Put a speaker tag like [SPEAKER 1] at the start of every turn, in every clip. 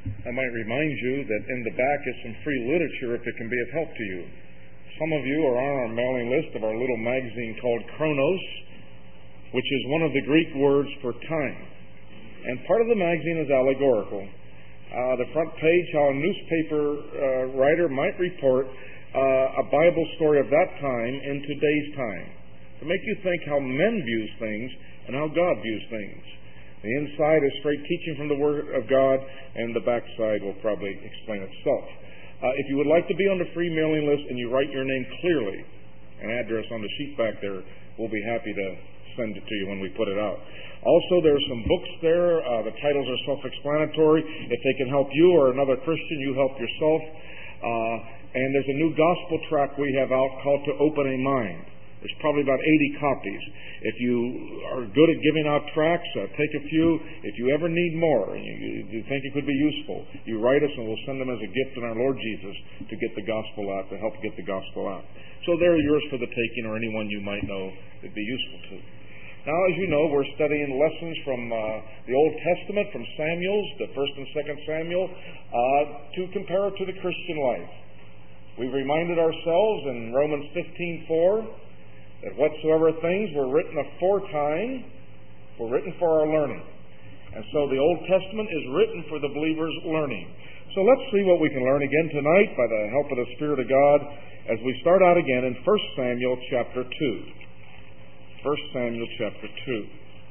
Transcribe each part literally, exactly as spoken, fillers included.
[SPEAKER 1] I might remind you that in the back is some free literature if it can be of help to you. Some of you are on our mailing list of our little magazine called Chronos, which is one of the Greek words for time. And part of the magazine is allegorical. Uh, the front page, how a newspaper uh, writer might report uh, a Bible story of that time in today's time, to make you think how men view things and how God views things. The inside is straight teaching from the Word of God, and the backside will probably explain itself. Uh, if you would like to be on the free mailing list and you write your name clearly, an address on the sheet back there, we'll be happy to send it to you when we put it out. Also, there are some books there. Uh, the titles are self-explanatory. If they can help you or another Christian, you help yourself. Uh, and there's a new gospel tract we have out called To Open a Mind. There's probably about eighty copies. If you are good at giving out tracts, uh, take a few. If you ever need more and you, you think it could be useful, you write us and we'll send them as a gift in our Lord Jesus to get the gospel out, to help get the gospel out. So they're yours for the taking, or anyone you might know it'd be useful to. Now, as you know, we're studying lessons from uh, the Old Testament, from Samuel's, the First and Second Samuel, uh, to compare it to the Christian life. We've reminded ourselves in Romans fifteen four that whatsoever things were written aforetime were written for our learning. And so the Old Testament is written for the believer's learning. So let's see what we can learn again tonight by the help of the Spirit of God as we start out again in First Samuel chapter two. First Samuel chapter two.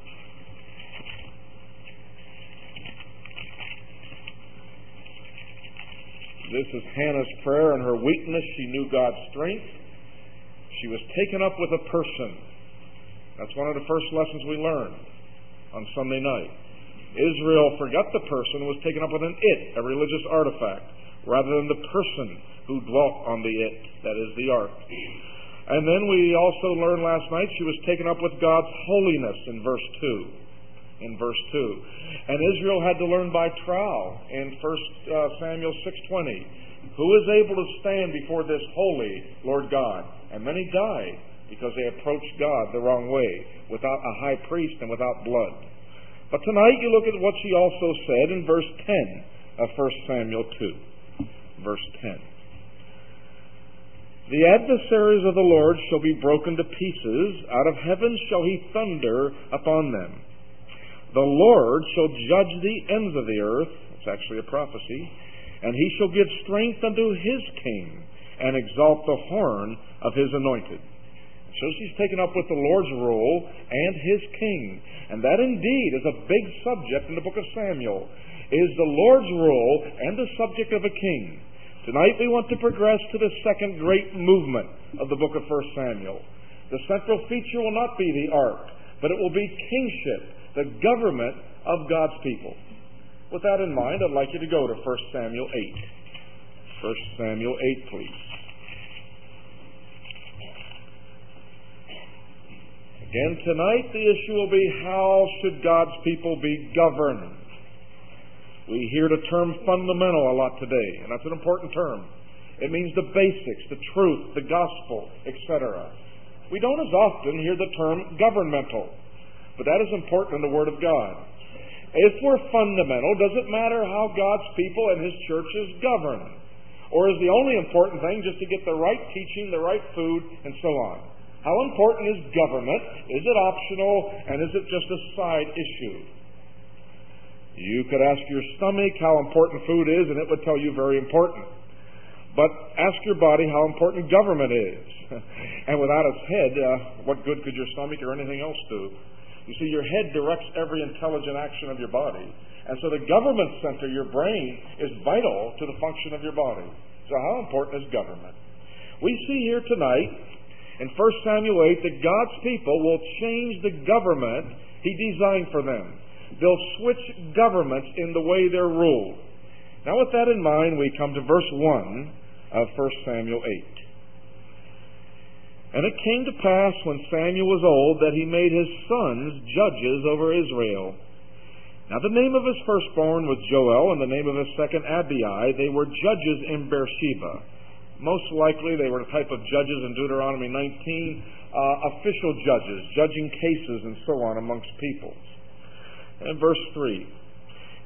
[SPEAKER 1] This is Hannah's prayer. In her weakness, she knew God's strength. She was taken up with a person. That's one of the first lessons we learned on Sunday night. Israel forgot the person and was taken up with an it, a religious artifact, rather than the person who dwelt on the it, that is the ark. And then we also learned last night she was taken up with God's holiness in verse two. In verse two. And Israel had to learn by trial in First Samuel six twenty. Who is able to stand before this holy Lord God? And many died because they approached God the wrong way, without a high priest and without blood. But tonight you look at what she also said in verse ten of First Samuel two. Verse ten. The adversaries of the Lord shall be broken to pieces. Out of heaven shall he thunder upon them. The Lord shall judge the ends of the earth. It's actually a prophecy. And he shall give strength unto his king, and exalt the horn of his anointed. So she's taken up with the Lord's rule and his king. And that indeed is a big subject in the book of Samuel, is the Lord's rule and the subject of a king. Tonight we want to progress to the second great movement of the book of First Samuel. The central feature will not be the ark, but it will be kingship, the government of God's people. With that in mind, I'd like you to go to First Samuel eight. First Samuel eight, please. Again tonight, the issue will be, how should God's people be governed? We hear the term fundamental a lot today, and that's an important term. It means the basics, the truth, the gospel, et cetera. We don't as often hear the term governmental, but that is important in the Word of God. If we're fundamental, does it matter how God's people and His churches govern? Or is the only important thing just to get the right teaching, the right food, and so on? How important is government? Is it optional? And is it just a side issue? You could ask your stomach how important food is, and it would tell you very important. But ask your body how important government is. And without its head, uh, what good could your stomach or anything else do? You see, your head directs every intelligent action of your body. And so the government center, your brain, is vital to the function of your body. So how important is government? We see here tonight in First Samuel eight that God's people will change the government He designed for them. They'll switch governments in the way they're ruled. Now with that in mind, we come to verse one of First Samuel eight. And it came to pass when Samuel was old that he made his sons judges over Israel. Now the name of his firstborn was Joel, and the name of his second Abiai. They were judges in Beersheba. Most likely they were a type of judges in Deuteronomy nineteen, uh, official judges, judging cases and so on amongst peoples. And verse three.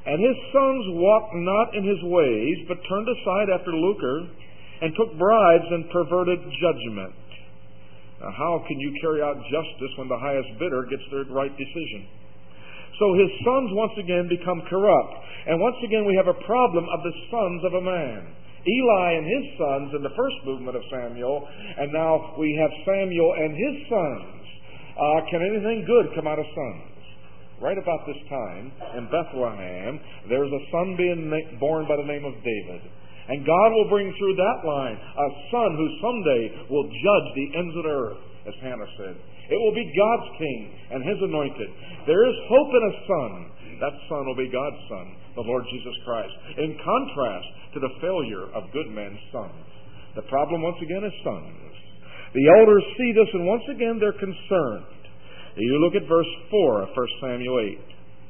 [SPEAKER 1] And his sons walked not in his ways, but turned aside after lucre, and took bribes and perverted judgment. Now, how can you carry out justice when the highest bidder gets the right decision? So his sons once again become corrupt. And once again we have a problem of the sons of a man. Eli and his sons in the first movement of Samuel, and now we have Samuel and his sons. Uh, can anything good come out of sons? Right about this time, in Bethlehem, there's a son being na- born by the name of David. And God will bring through that line a son who someday will judge the ends of the earth, as Hannah said. It will be God's king and his anointed. There is hope in a son. That son will be God's son, the Lord Jesus Christ. In contrast to the failure of good men's sons. The problem once again is sons. The elders see this and once again they're concerned. You look at verse four of First Samuel eight.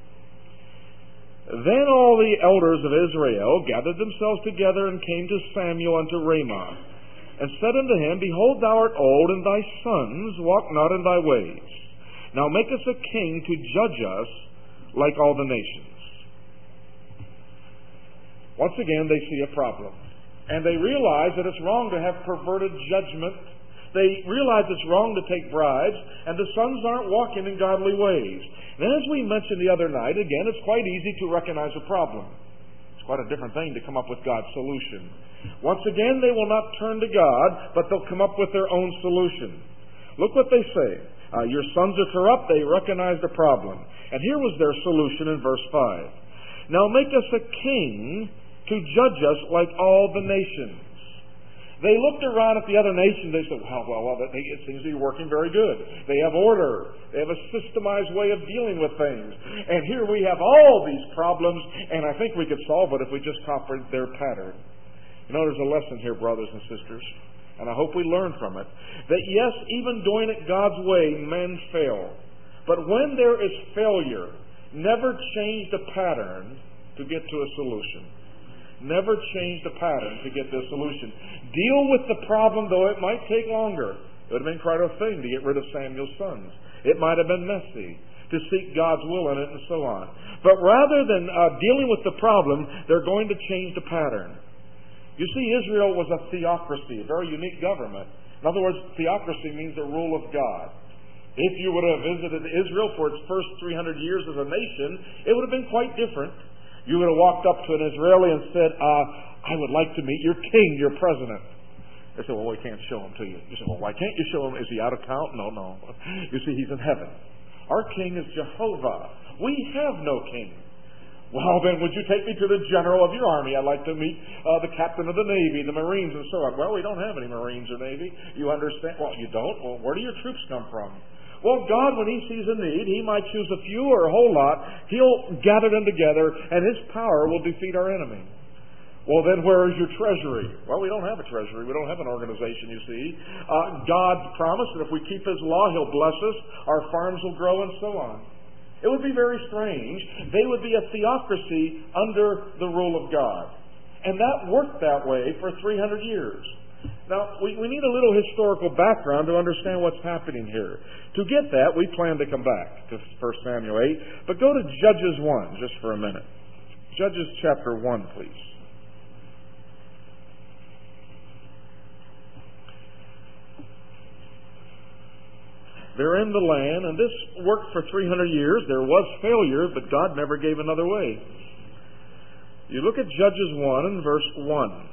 [SPEAKER 1] Then all the elders of Israel gathered themselves together and came to Samuel unto Ramah, and said unto him, Behold, thou art old, and thy sons walk not in thy ways. Now make us a king to judge us like all the nations. Once again, they see a problem. And they realize that it's wrong to have perverted judgment. They realize it's wrong to take bribes, and the sons aren't walking in godly ways. And as we mentioned the other night, again, it's quite easy to recognize a problem. It's quite a different thing to come up with God's solution. Once again, they will not turn to God, but they'll come up with their own solution. Look what they say. Uh, your sons are corrupt. They recognize the problem. And here was their solution in verse five. Now make us a king to judge us like all the nations. They looked around at the other nations. They said, well, well, well, they, it seems to be working very good. They have order. They have a systemized way of dealing with things. And here we have all these problems, and I think we could solve it if we just copied their pattern. You know, there's a lesson here, brothers and sisters, and I hope we learn from it, that yes, even doing it God's way, men fail. But when there is failure, never change the pattern to get to a solution. Never change the pattern to get to a solution. Deal with the problem, though it might take longer. It would have been quite a thing to get rid of Samuel's sons. It might have been messy to seek God's will in it and so on. But rather than uh, dealing with the problem, they're going to change the pattern. You see, Israel was a theocracy, a very unique government. In other words, theocracy means the rule of God. If you would have visited Israel for its first three hundred years as a nation, it would have been quite different. You would have walked up to an Israeli and said, uh, I would like to meet your king, your president. They said, well, we can't show him to you. You say, well, why can't you show him? Is he out of town? No, no. You see, he's in heaven. Our king is Jehovah. We have no king. Well, then, would you take me to the general of your army? I'd like to meet uh, the captain of the Navy, the Marines, and so on. Well, we don't have any Marines or Navy. You understand? Well, you don't? Well, where do your troops come from? Well, God, when He sees a need, He might choose a few or a whole lot. He'll gather them together, and His power will defeat our enemy. Well, then where is your treasury? Well, we don't have a treasury. We don't have an organization, you see. Uh, God promised that if we keep His law, He'll bless us. Our farms will grow, and so on. It would be very strange. They would be a theocracy under the rule of God. And that worked that way for three hundred years. Now, we, we need a little historical background to understand what's happening here. To get that, we plan to come back to First Samuel eight. But go to Judges one just for a minute. Judges chapter one, please. They're in the land, and this worked for three hundred years. There was failure, but God never gave another way. You look at Judges one and verse one.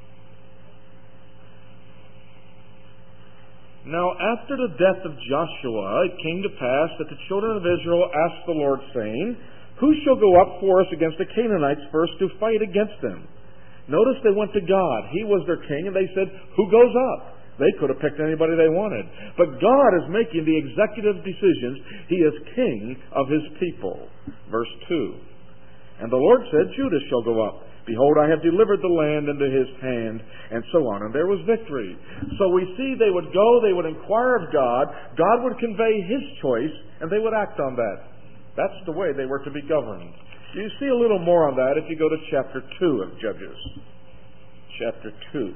[SPEAKER 1] Now after the death of Joshua, it came to pass that the children of Israel asked the Lord, saying, Who shall go up for us against the Canaanites first to fight against them? Notice they went to God. He was their king, and they said, Who goes up? They could have picked anybody they wanted. But God is making the executive decisions. He is king of His people. Verse two. And the Lord said, Judah shall go up. Behold, I have delivered the land into his hand, and so on. And there was victory. So we see they would go, they would inquire of God, God would convey His choice, and they would act on that. That's the way they were to be governed. You see a little more on that if you go to chapter two of Judges. Chapter two.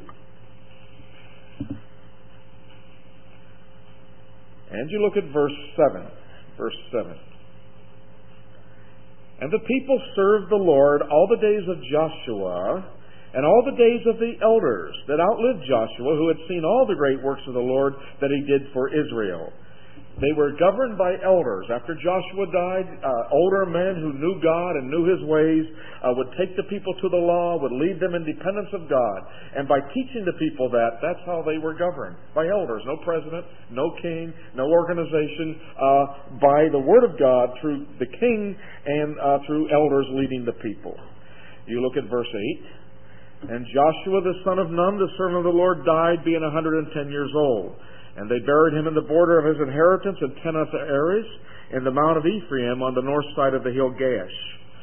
[SPEAKER 1] And you look at verse seven. Verse seven. And the people served the Lord all the days of Joshua and all the days of the elders that outlived Joshua, who had seen all the great works of the Lord that he did for Israel. They were governed by elders. After Joshua died, uh, older men who knew God and knew His ways uh, would take the people to the law, would lead them in dependence of God. And by teaching the people that, that's how they were governed. By elders. No president, no king, no organization. Uh, by the Word of God through the king and uh, through elders leading the people. You look at verse eight. And Joshua the son of Nun, the servant of the Lord, died being one hundred ten years old. And they buried him in the border of his inheritance in Timnath-Heres, in the mount of Ephraim, on the north side of the hill Gaash.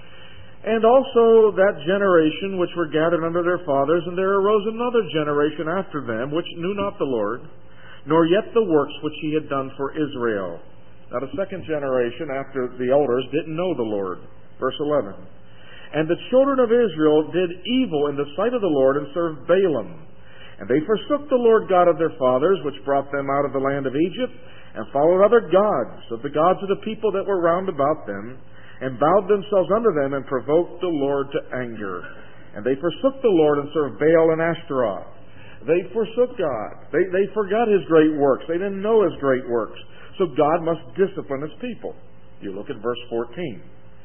[SPEAKER 1] And also that generation which were gathered under their fathers, and there arose another generation after them, which knew not the Lord, nor yet the works which he had done for Israel. Now the second generation after the elders didn't know the Lord. Verse eleven. And the children of Israel did evil in the sight of the Lord, and served Balaam. And they forsook the Lord God of their fathers, which brought them out of the land of Egypt, and followed other gods, of the gods of the people that were round about them, and bowed themselves unto them, and provoked the Lord to anger. And they forsook the Lord, and served Baal and Ashtaroth. They forsook God. They, they forgot His great works. They didn't know His great works. So God must discipline His people. You look at verse fourteen.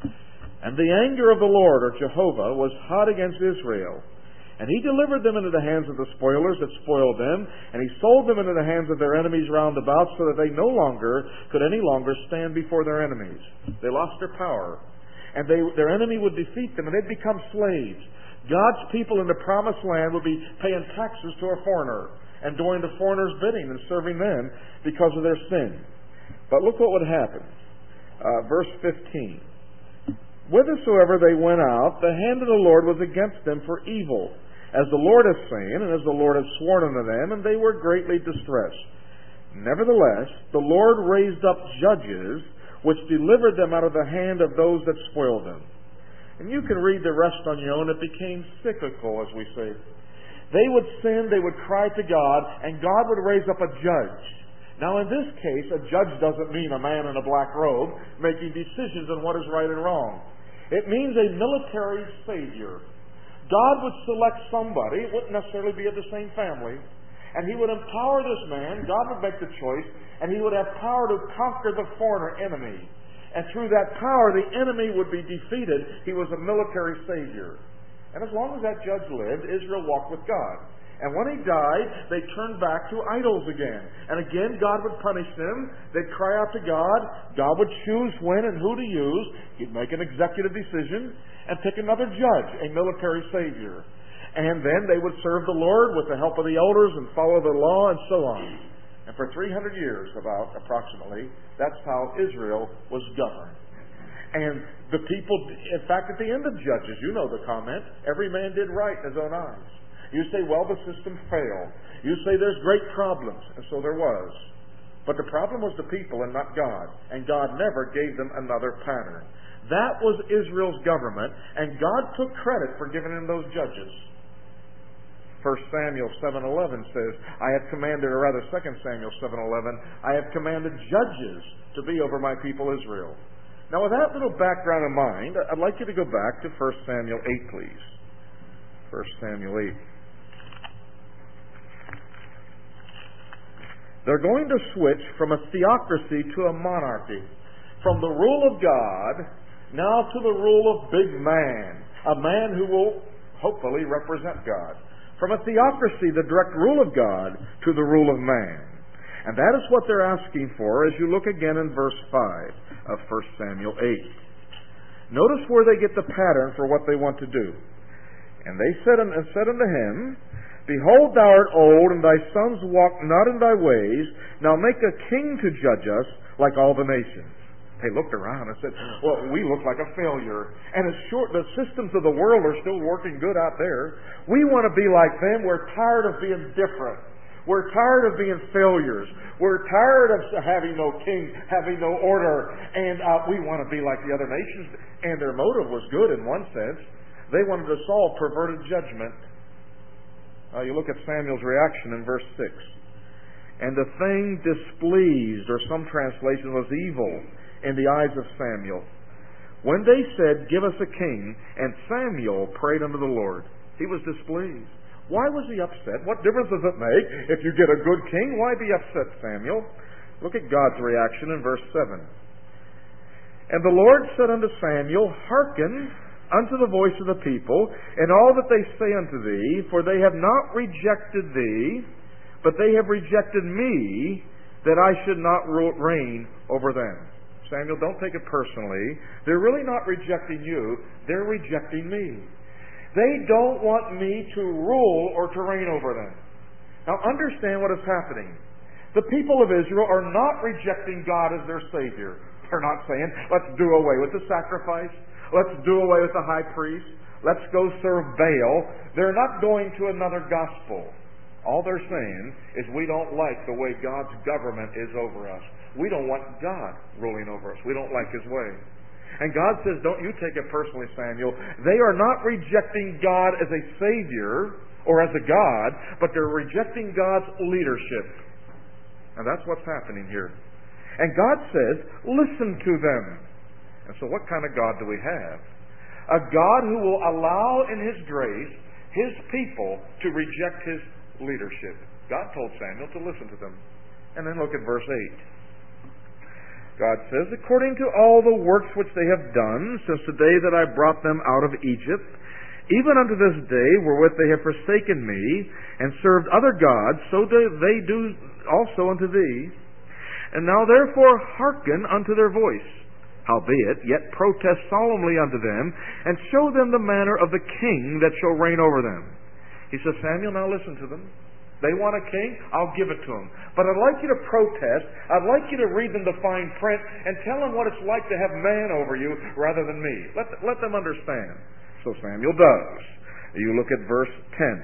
[SPEAKER 1] And the anger of the Lord, or Jehovah, was hot against Israel. And He delivered them into the hands of the spoilers that spoiled them, and He sold them into the hands of their enemies round about, so that they no longer could any longer stand before their enemies. They lost their power. And they, their enemy would defeat them, and they'd become slaves. God's people in the promised land would be paying taxes to a foreigner, and doing the foreigner's bidding and serving them because of their sin. But look what would happen. Uh, verse fifteen. Whithersoever they went out, the hand of the Lord was against them for evil, as the Lord hath said, and as the Lord hath sworn unto them, and they were greatly distressed. Nevertheless, the Lord raised up judges, which delivered them out of the hand of those that spoiled them. And you can read the rest on your own. It became cyclical, as we say. They would sin, they would cry to God, and God would raise up a judge. Now, in this case, a judge doesn't mean a man in a black robe making decisions on what is right and wrong. It means a military savior. God would select somebody, it wouldn't necessarily be of the same family, and He would empower this man. God would make the choice, and he would have power to conquer the foreigner enemy. And through that power, the enemy would be defeated. He was a military savior. And as long as that judge lived, Israel walked with God. And when he died, they turned back to idols again. And again, God would punish them. They'd cry out to God. God would choose when and who to use. He'd make an executive decision and pick another judge, a military savior. And then they would serve the Lord with the help of the elders and follow the law and so on. And for three hundred years, about approximately, that's how Israel was governed. And the people, in fact, at the end of Judges, you know the comment, every man did right in his own eyes. You say, well, the system failed. You say there's great problems, and so there was. But the problem was the people and not God, and God never gave them another pattern. That was Israel's government, and God took credit for giving them those judges. First Samuel seven eleven says, I have commanded, or rather Second Samuel seven eleven, I have commanded judges to be over my people Israel. Now, with that little background in mind, I'd like you to go back to First Samuel eight, please. First Samuel eight. They're going to switch from a theocracy to a monarchy. From the rule of God, now to the rule of big man. A man who will hopefully represent God. From a theocracy, the direct rule of God, to the rule of man. And that is what they're asking for as you look again in verse five of First Samuel eight. Notice where they get the pattern for what they want to do. And they said, and said unto him, Behold, thou art old, and thy sons walk not in thy ways. Now make a king to judge us like all the nations. They looked around and said, well, we look like a failure. And it's short, the systems of the world are still working good out there. We want to be like them. We're tired of being different. We're tired of being failures. We're tired of having no king, having no order. And uh, we want to be like the other nations. And their motive was good in one sense. They wanted to solve perverted judgment. Uh, you look at Samuel's reaction in verse six. And the thing displeased, or some translation was evil, in the eyes of Samuel. when they said, "Give us a king," and Samuel prayed unto the Lord. He was displeased. Why was he upset? What difference does it make if you get a good king? Why be upset, Samuel? Look at God's reaction in verse seven. And the Lord said unto Samuel, Hearken unto the voice of the people, and all that they say unto thee, for they have not rejected thee, but they have rejected me, that I should not reign over them. Samuel, don't take it personally. They're really not rejecting you. They're rejecting me. They don't want me to rule or to reign over them. Now understand what is happening. The people of Israel are not rejecting God as their Savior. They're not saying, let's do away with the sacrifice. Let's do away with the high priest. Let's go serve Baal. They're not going to another gospel. All they're saying is we don't like the way God's government is over us. We don't want God ruling over us. We don't like His way. And God says, don't you take it personally, Samuel. They are not rejecting God as a Savior or as a God, but they're rejecting God's leadership. And that's what's happening here. And God says, listen to them. And so what kind of God do we have? A God who will allow in His grace His people to reject His leadership. God told Samuel to listen to them. And then look at verse eight. God says, according to all the works which they have done since the day that I brought them out of Egypt, even unto this day wherewith they have forsaken me, and served other gods, so do they do also unto thee. And now therefore hearken unto their voice. Howbeit, yet protest solemnly unto them, and show them the manner of the king that shall reign over them. He says, Samuel, now listen to them. They want a king, I'll give it to them. But I'd like you to protest. I'd like you to read them the fine print and tell them what it's like to have man over you rather than me. Let, let them understand. So Samuel does. You look at verse ten.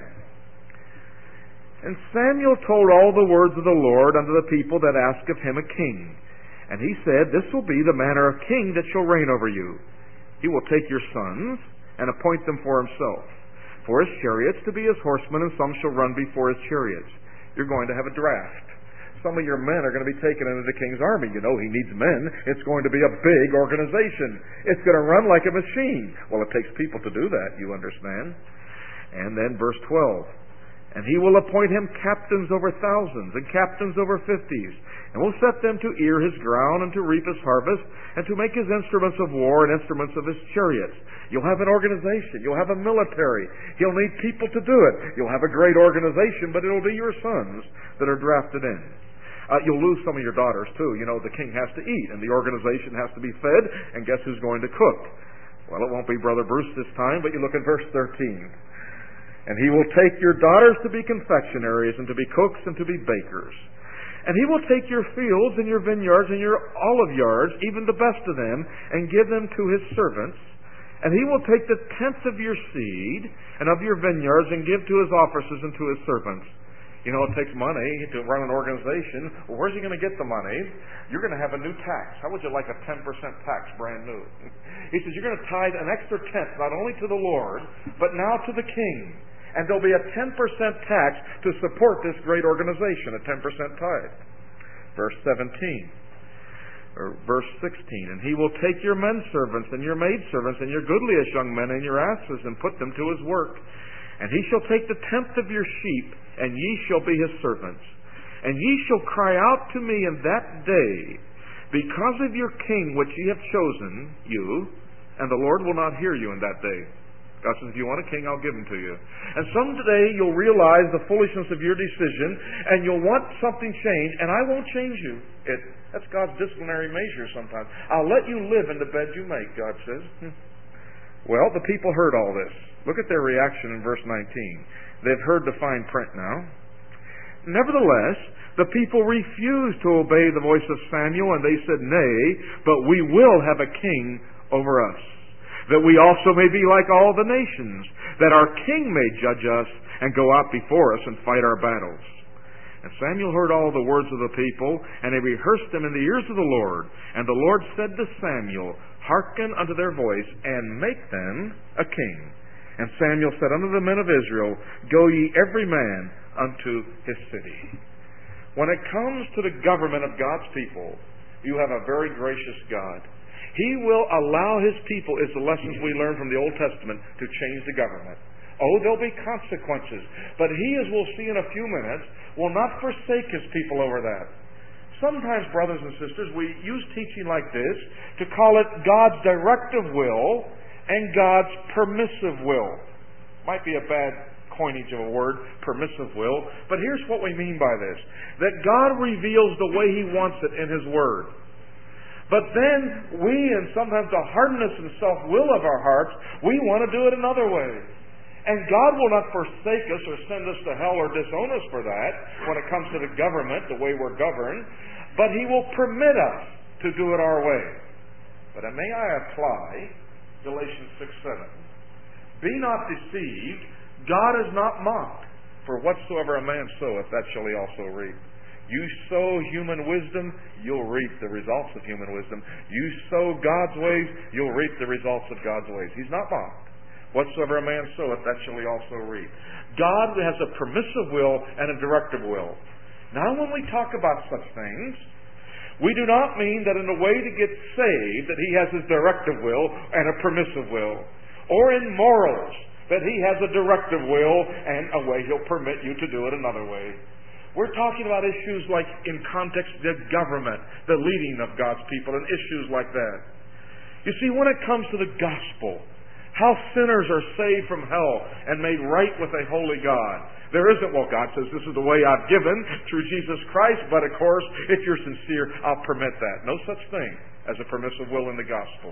[SPEAKER 1] And Samuel told all the words of the Lord unto the people that asked of him a king. And he said, this will be the manner of king that shall reign over you. He will take your sons and appoint them for himself, for his chariots to be his horsemen, and some shall run before his chariots. You're going to have a draft. Some of your men are going to be taken into the king's army. You know, he needs men. It's going to be a big organization. It's going to run like a machine. Well, it takes people to do that, you understand. And then verse twelve. And he will appoint him captains over thousands, and captains over fifties, and will set them to ear his ground, and to reap his harvest, and to make his instruments of war, and instruments of his chariots. You'll have an organization. You'll have a military. He'll need people to do it. You'll have a great organization, but it'll be your sons that are drafted in. Uh, you'll lose some of your daughters, too. You know, the king has to eat, and the organization has to be fed, and guess who's going to cook? Well, it won't be Brother Bruce this time, but you look at verse thirteen. And he will take your daughters to be confectionaries, and to be cooks, and to be bakers. And he will take your fields, and your vineyards, and your olive yards, even the best of them, and give them to his servants. And he will take the tenth of your seed, and of your vineyards, and give to his officers and to his servants. You know, it takes money to run an organization. Well, where's he going to get the money? You're going to have a new tax. How would you like a ten percent tax brand new? He says, you're going to tithe an extra tenth, not only to the Lord, but now to the king. And there'll be a ten percent tax to support this great organization, a ten percent tithe. Verse seventeen, or verse sixteen, and he will take your men servants and your maid servants and your goodliest young men and your asses and put them to his work. And he shall take the tenth of your sheep, and ye shall be his servants. And ye shall cry out to me in that day, because of your king which ye have chosen, you, and the Lord will not hear you in that day. God says, if you want a king, I'll give him to you. And someday you'll realize the foolishness of your decision, and you'll want something changed, and I won't change you. It, that's God's disciplinary measure sometimes. I'll let you live in the bed you make, God says. Hmm. Well, the people heard all this. Look at their reaction in verse nineteen. They've heard the fine print now. Nevertheless, the people refused to obey the voice of Samuel, and they said, nay, but we will have a king over us, that we also may be like all the nations, that our king may judge us and go out before us and fight our battles. And Samuel heard all the words of the people, and he rehearsed them in the ears of the Lord. And the Lord said to Samuel, hearken unto their voice, and make them a king. And Samuel said unto the men of Israel, go ye every man unto his city. When it comes to the government of God's people, you have a very gracious God. He will allow His people, is the lessons we learn from the Old Testament, to change the government. Oh, there'll be consequences. But He, as we'll see in a few minutes, will not forsake His people over that. Sometimes, brothers and sisters, we use teaching like this to call it God's directive will and God's permissive will. Might be a bad coinage of a word, permissive will, but here's what we mean by this. That God reveals the way He wants it in His Word. But then we, and sometimes the hardness and self-will of our hearts, we want to do it another way. And God will not forsake us or send us to hell or disown us for that when it comes to the government, the way we're governed, but He will permit us to do it our way. But may I apply Galatians six seven. Be not deceived, God is not mocked, for whatsoever a man soweth, that shall he also reap. You sow human wisdom, you'll reap the results of human wisdom. You sow God's ways, you'll reap the results of God's ways. He's not mocked. Whatsoever a man soweth, that shall he also reap. God has a permissive will and a directive will. Now, when we talk about such things, we do not mean that in a way to get saved that He has His directive will and a permissive will. Or in morals, that He has a directive will and a way He'll permit you to do it another way. We're talking about issues like, in context, the government, the leading of God's people, and issues like that. You see, when it comes to the gospel, how sinners are saved from hell and made right with a holy God, there isn't, well, God says, this is the way I've given through Jesus Christ, but of course, if you're sincere, I'll permit that. No such thing as a permissive will in the gospel.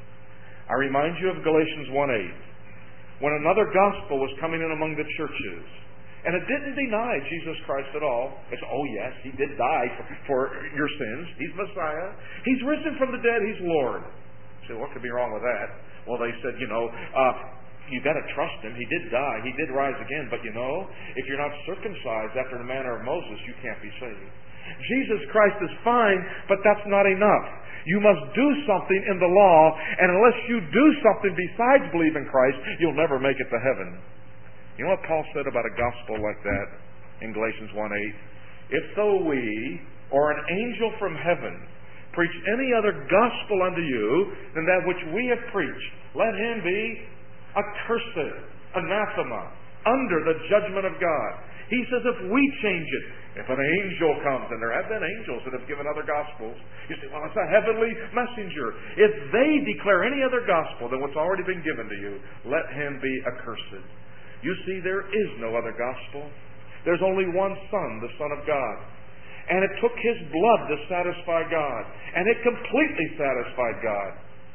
[SPEAKER 1] I remind you of Galatians one eight. When another gospel was coming in among the churches, and it didn't deny Jesus Christ at all. It's, oh yes, He did die for, for your sins. He's Messiah. He's risen from the dead. He's Lord. So what could be wrong with that? Well, they said, you know, uh, you got to trust Him. He did die. He did rise again. But you know, if you're not circumcised after the manner of Moses, you can't be saved. Jesus Christ is fine, but that's not enough. You must do something in the law, and unless you do something besides believe in Christ, you'll never make it to heaven. You know what Paul said about a gospel like that in Galatians one eight? If though we, or an angel from heaven, preach any other gospel unto you than that which we have preached, let him be accursed, anathema, under the judgment of God. He says if we change it, if an angel comes, and there have been angels that have given other gospels, you say, well, it's a heavenly messenger. If they declare any other gospel than what's already been given to you, let him be accursed. You see, there is no other gospel. There's only one Son, the Son of God. And it took His blood to satisfy God. And it completely satisfied God.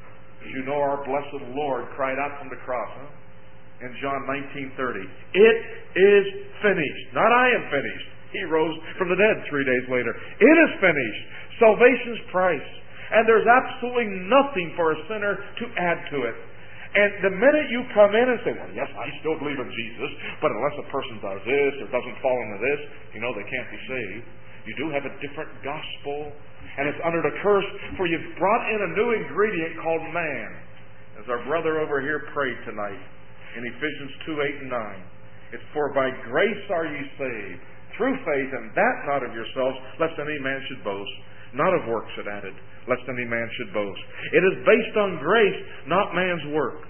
[SPEAKER 1] As you know, our blessed Lord cried out from the cross, huh? In John nineteen thirty, it is finished. Not I am finished. He rose from the dead three days later. It is finished. Salvation's price. And there's absolutely nothing for a sinner to add to it. And the minute you come in and say, well, yes, I still believe in Jesus, but unless a person does this or doesn't fall into this, you know they can't be saved. You do have a different gospel, and it's under the curse, for you've brought in a new ingredient called man. As our brother over here prayed tonight in Ephesians two eight and nine. It's for by grace are ye saved, through faith, and that not of yourselves, lest any man should boast. Not of works, it added, lest any man should boast. It is based on grace, not man's work.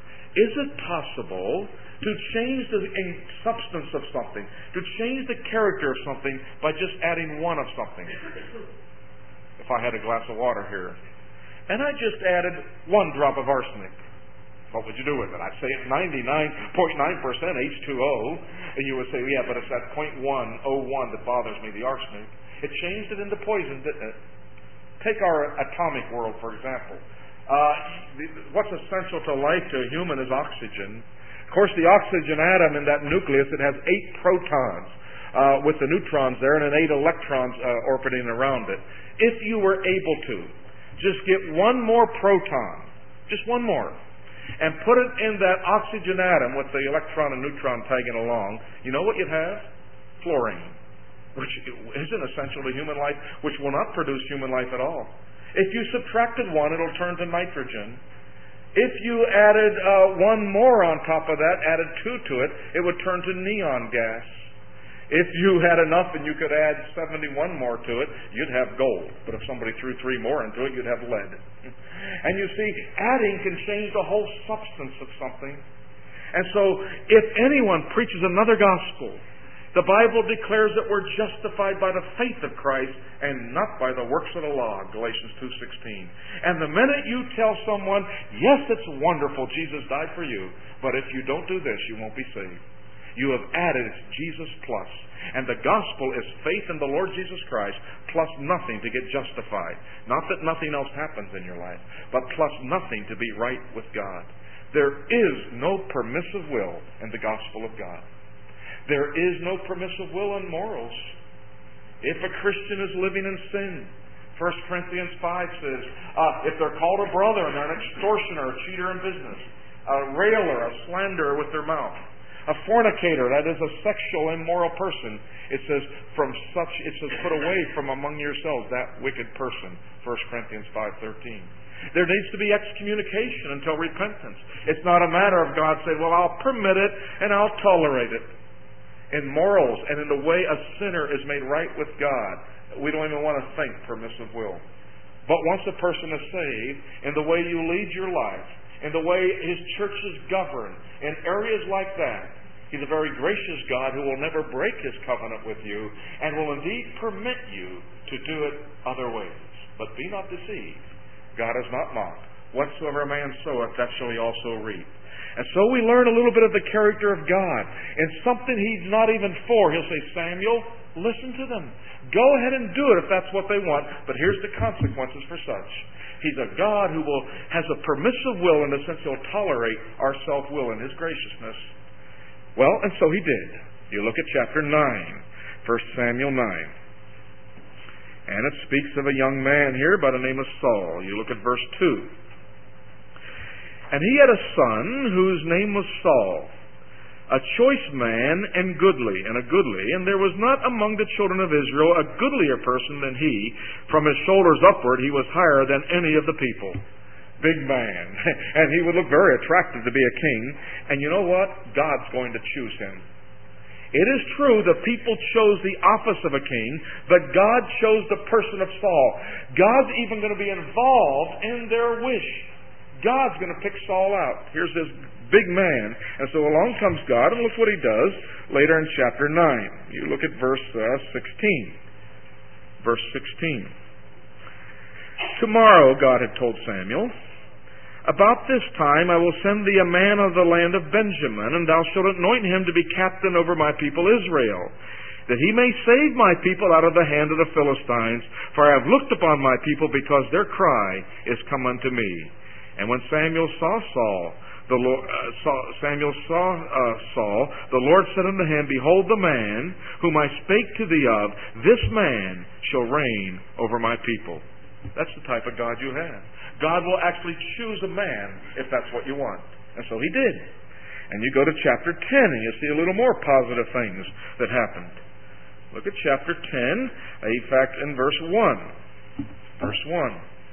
[SPEAKER 1] Is it possible to change the substance of something, to change the character of something by just adding one of something? If I had a glass of water here, and I just added one drop of arsenic, what would you do with it? I'd say it's ninety-nine point nine percent H two O, and you would say, yeah, but it's that zero point one oh one that bothers me, the arsenic. It changed it into poison, didn't it? Take our atomic world, for example. Uh, what's essential to life to a human is oxygen. Of course, the oxygen atom in that nucleus, it has eight protons uh, with the neutrons there and an eight electrons uh, orbiting around it. If you were able to just get one more proton, just one more, and put it in that oxygen atom with the electron and neutron tagging along, you know what you'd have? Fluorine, which isn't essential to human life, which will not produce human life at all. If you subtracted one, it'll turn to nitrogen. If you added uh, one more on top of that, added two to it, it would turn to neon gas. If you had enough and you could add seventy-one more to it, you'd have gold. But if somebody threw three more into it, you'd have lead. And you see, adding can change the whole substance of something. And so, if anyone preaches another gospel, the Bible declares that we're justified by the faith of Christ and not by the works of the law, Galatians two sixteen. And the minute you tell someone, yes, it's wonderful, Jesus died for you, but if you don't do this, you won't be saved. You have added, it's Jesus plus. And the gospel is faith in the Lord Jesus Christ plus nothing to get justified. Not that nothing else happens in your life, but plus nothing to be right with God. There is no permissive will in the gospel of God. There is no permissive will in morals. If a Christian is living in sin, First Corinthians five says, uh, if they're called a brother and they're an extortioner, a cheater in business, a railer, a slanderer with their mouth, a fornicator, that is a sexual, immoral person, it says, from such, it says, put away from among yourselves that wicked person, First Corinthians five thirteen. There needs to be excommunication until repentance. It's not a matter of God saying, well, I'll permit it and I'll tolerate it. In morals and in the way a sinner is made right with God, we don't even want to think permissive will. But once a person is saved, in the way you lead your life, in the way His church is governed, in areas like that, He's a very gracious God who will never break His covenant with you and will indeed permit you to do it other ways. But be not deceived. God is not mocked. Whatsoever a man soweth, that shall he also reap. And so we learn a little bit of the character of God. And something He's not even for. He'll say, Samuel, listen to them. Go ahead and do it if that's what they want. But here's the consequences for such. He's a God who will has a permissive will in the sense He'll tolerate our self-will in His graciousness. Well, and so He did. You look at chapter nine, First Samuel nine. And it speaks of a young man here by the name of Saul. You look at verse two. And he had a son whose name was Saul, a choice man and goodly, and a goodly, and there was not among the children of Israel a goodlier person than he. From his shoulders upward he was higher than any of the people. Big man. And he would look very attractive to be a king. And you know what? God's going to choose him. It is true the people chose the office of a king, but God chose the person of Saul. God's even going to be involved in their wish. God's going to pick Saul out. Here's this big man. And so along comes God, and look what He does later in chapter nine. You look at verse uh, sixteen. Verse sixteen. Tomorrow, God had told Samuel, about this time I will send thee a man of the land of Benjamin, and thou shalt anoint him to be captain over my people Israel, that he may save my people out of the hand of the Philistines. For I have looked upon my people, because their cry is come unto me. And when Samuel saw Saul, the Lord, uh, saw, Samuel saw uh, Saul, the Lord said unto him, Behold the man whom I spake to thee of, this man shall reign over my people. That's the type of God you have. God will actually choose a man if that's what you want. And so He did. And you go to chapter ten and you see a little more positive things that happened. Look at chapter ten, in fact in verse one. Verse one.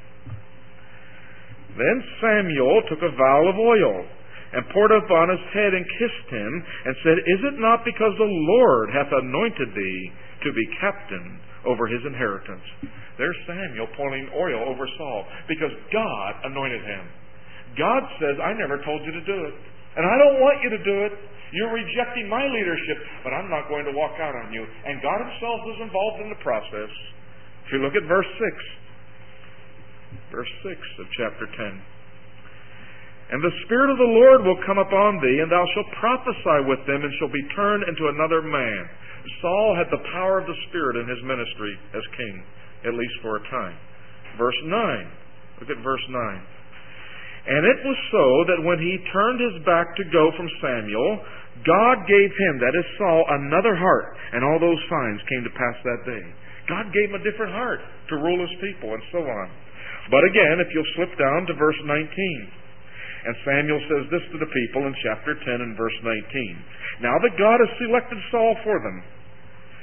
[SPEAKER 1] Then Samuel took a vial of oil and poured it upon his head and kissed him and said, Is it not because the Lord hath anointed thee to be captain over his inheritance? There's Samuel pouring oil over Saul because God anointed him. God says, I never told you to do it. And I don't want you to do it. You're rejecting my leadership, but I'm not going to walk out on you. And God Himself was involved in the process. If you look at verse six. Verse six of chapter ten. And the Spirit of the Lord will come upon thee, and thou shalt prophesy with them, and shalt be turned into another man. Saul had the power of the Spirit in his ministry as king, at least for a time. Verse nine. Look at verse nine. And it was so that when he turned his back to go from Samuel, God gave him, that is Saul, another heart, and all those signs came to pass that day. God gave him a different heart to rule His people, and so on. But again, if you'll slip down to verse nineteen, and Samuel says this to the people in chapter ten and verse nineteen. Now that God has selected Saul for them,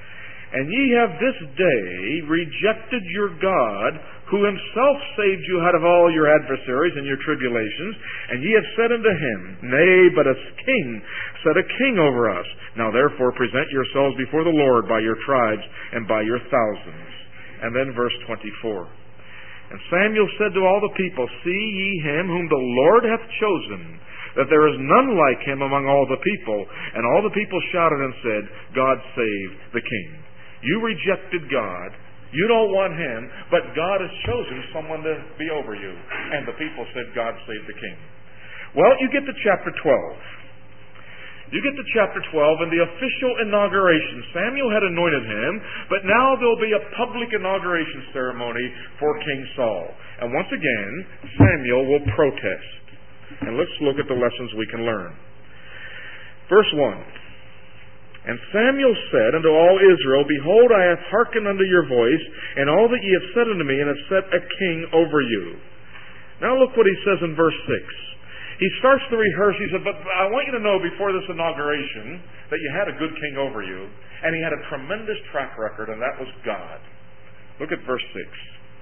[SPEAKER 1] And ye have this day rejected your God, who himself saved you out of all your adversaries and your tribulations, and ye have said unto him, Nay, but a king set a king over us. Now therefore present yourselves before the Lord by your tribes and by your thousands. And then verse twenty-four. And Samuel said to all the people, See ye him whom the Lord hath chosen, that there is none like him among all the people. And all the people shouted and said, God save the king. You rejected God. You don't want him, but God has chosen someone to be over you. And the people said, God save the king. Well, you get to chapter twelve. You get to chapter twelve and the official inauguration. Samuel had anointed him, but now there'll be a public inauguration ceremony for King Saul. And once again, Samuel will protest. And let's look at the lessons we can learn. Verse one. And Samuel said unto all Israel, Behold, I have hearkened unto your voice, and all that ye have said unto me, and have set a king over you. Now look what he says in verse six. He starts to rehearse. He said, But I want you to know before this inauguration that you had a good king over you, and he had a tremendous track record, and that was God. Look at verse six.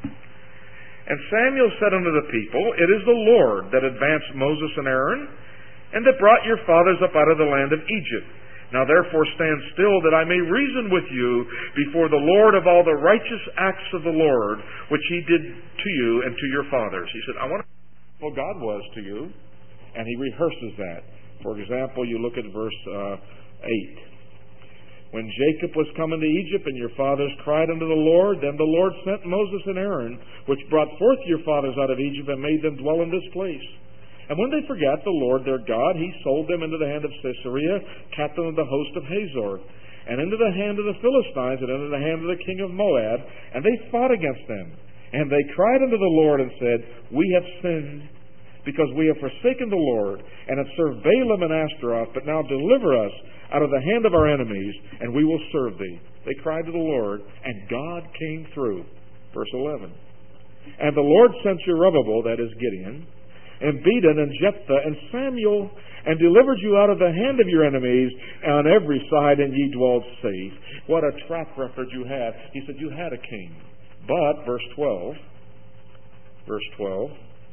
[SPEAKER 1] And Samuel said unto the people, It is the Lord that advanced Moses and Aaron, and that brought your fathers up out of the land of Egypt. Now therefore stand still, that I may reason with you before the Lord of all the righteous acts of the Lord, which he did to you and to your fathers. He said, I want to know what God was to you. And he rehearses that. For example, you look at verse uh, eight. When Jacob was coming to Egypt, and your fathers cried unto the Lord, then the Lord sent Moses and Aaron, which brought forth your fathers out of Egypt, and made them dwell in this place. And when they forgot the Lord their God, he sold them into the hand of Sisera, captain of the host of Hazor, and into the hand of the Philistines, and into the hand of the king of Moab, and they fought against them. And they cried unto the Lord, and said, We have sinned, because we have forsaken the Lord, and have served Baalim and Ashtaroth, but now deliver us out of the hand of our enemies, and we will serve thee. They cried to the Lord, and God came through. Verse eleven. And the Lord sent Jerubbaal, that is Gideon, and Bedan, and Jephthah, and Samuel, and delivered you out of the hand of your enemies on every side, and ye dwelled safe. What a track record you had. He said, you had a king. But, verse twelve, verse twelve,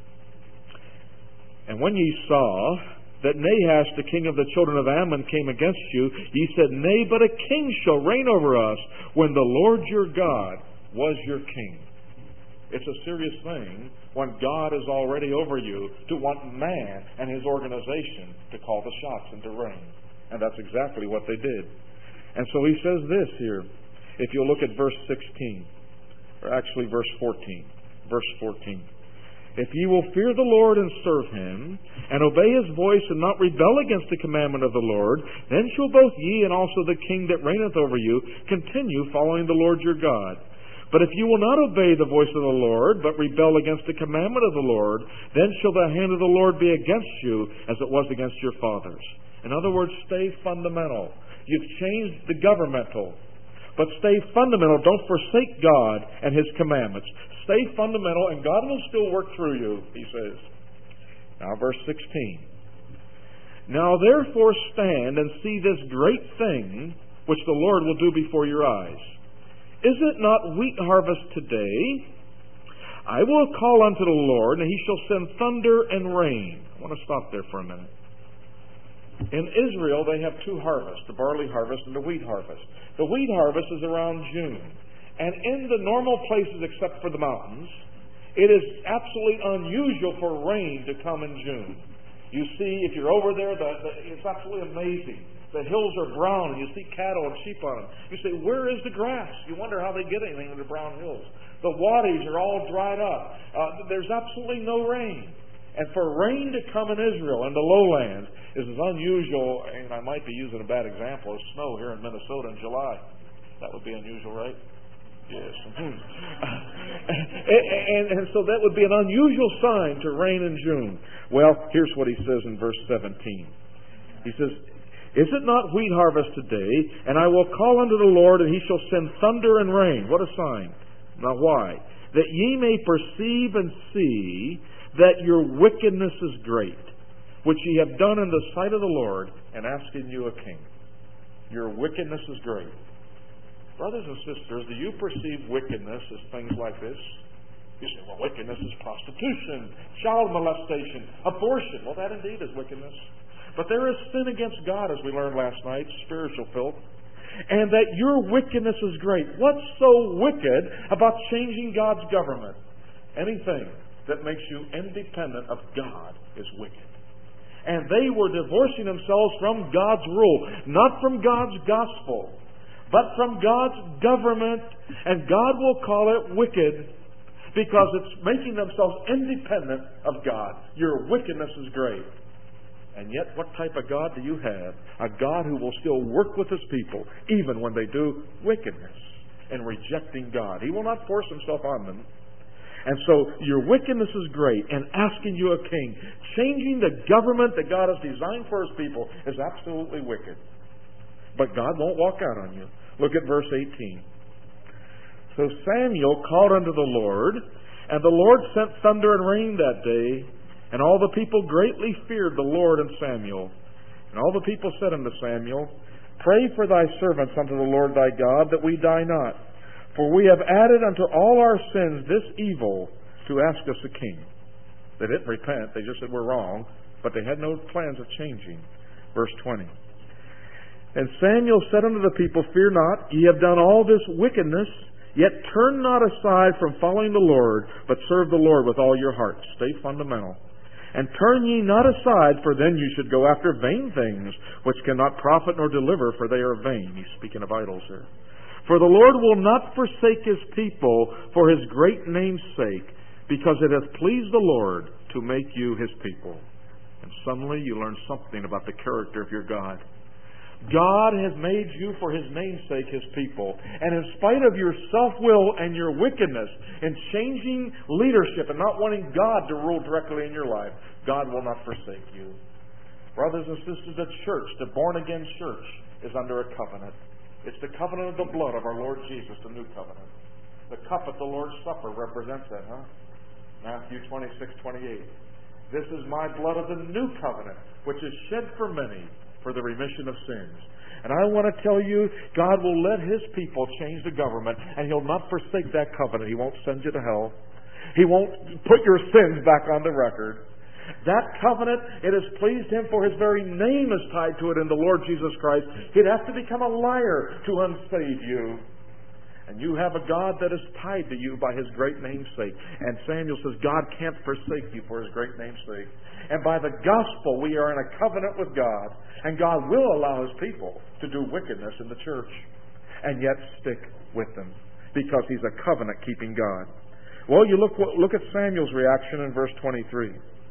[SPEAKER 1] And when ye saw that Nahash, the king of the children of Ammon, came against you, ye said, Nay, but a king shall reign over us, when the Lord your God was your king. It's a serious thing when God is already over you to want man and his organization to call the shots and to reign. And that's exactly what they did. And so he says this here. If you'll look at verse sixteen, or actually verse fourteen. Verse fourteen. If ye will fear the Lord and serve him, and obey his voice, and not rebel against the commandment of the Lord, then shall both ye and also the king that reigneth over you continue following the Lord your God. But if you will not obey the voice of the Lord, but rebel against the commandment of the Lord, then shall the hand of the Lord be against you, as it was against your fathers. In other words, stay fundamental. You've changed the governmental, but stay fundamental. Don't forsake God and his commandments. Stay fundamental, and God will still work through you, he says. Now, verse sixteen. Now therefore stand and see this great thing which the Lord will do before your eyes. Is it not wheat harvest today? I will call unto the Lord, and he shall send thunder and rain. I want to stop there for a minute. In Israel, they have two harvests, the barley harvest and the wheat harvest. The wheat harvest is around June. And in the normal places except for the mountains, it is absolutely unusual for rain to come in June. You see, if you're over there, the, the, it's absolutely amazing. The hills are brown, and you see cattle and sheep on them. You say, where is the grass? You wonder how they get anything in the brown hills. The wadis are all dried up. Uh, there's absolutely no rain. And for rain to come in Israel, in the lowlands, is as unusual, and I might be using a bad example, as snow here in Minnesota in July. That would be unusual, right? Yes. and, and, and so that would be an unusual sign to rain in June. Well, here's what he says in verse seventeen. He says, Is it not wheat harvest today? And I will call unto the Lord, and he shall send thunder and rain. What a sign. Now why? That ye may perceive and see that your wickedness is great, which ye have done in the sight of the Lord, and asking you a king. Your wickedness is great. Brothers and sisters, do you perceive wickedness as things like this? You say, well, wickedness is prostitution, child molestation, abortion. Well, that indeed is wickedness. But there is sin against God, as we learned last night, spiritual filth. And that your wickedness is great. What's so wicked about changing God's government? Anything that makes you independent of God is wicked. And they were divorcing themselves from God's rule, not from God's gospel, but from God's government. And God will call it wicked because it's making themselves independent of God. Your wickedness is great. And yet, what type of God do you have? A God who will still work with His people, even when they do wickedness and rejecting God. He will not force Himself on them. And so, your wickedness is great, and asking you a king, changing the government that God has designed for His people, is absolutely wicked. But God won't walk out on you. Look at verse eighteen. So Samuel called unto the Lord, and the Lord sent thunder and rain that day, and all the people greatly feared the Lord and Samuel. And all the people said unto Samuel, Pray for thy servants unto the Lord thy God, that we die not. For we have added unto all our sins this evil, to ask us a king. They didn't repent, they just said we're wrong, but they had no plans of changing. Verse twenty. And Samuel said unto the people, Fear not, ye have done all this wickedness, yet turn not aside from following the Lord, but serve the Lord with all your heart. Stay fundamental. And turn ye not aside, for then you should go after vain things, which cannot profit nor deliver, for they are vain. He's speaking of idols here. For the Lord will not forsake His people for His great name's sake, because it hath pleased the Lord to make you His people. And suddenly you learn something about the character of your God. God has made you for His name's sake His people. And in spite of your self-will and your wickedness in changing leadership and not wanting God to rule directly in your life, God will not forsake you. Brothers and sisters, the church, the born-again church, is under a covenant. It's the covenant of the blood of our Lord Jesus, the new covenant. The cup at the Lord's Supper represents that, huh? Matthew twenty-six, twenty-eight. This is my blood of the new covenant, which is shed for many for the remission of sins. And I want to tell you, God will let His people change the government, and He'll not forsake that covenant. He won't send you to hell. He won't put your sins back on the record. That covenant, it has pleased Him, for His very name is tied to it in the Lord Jesus Christ. He'd have to become a liar to unsave you. And you have a God that is tied to you by His great name's sake. And Samuel says, God can't forsake you for His great name's sake. And by the gospel, we are in a covenant with God. And God will allow His people to do wickedness in the church. And yet stick with them. Because He's a covenant-keeping God. Well, you look, look at Samuel's reaction in verse twenty-three.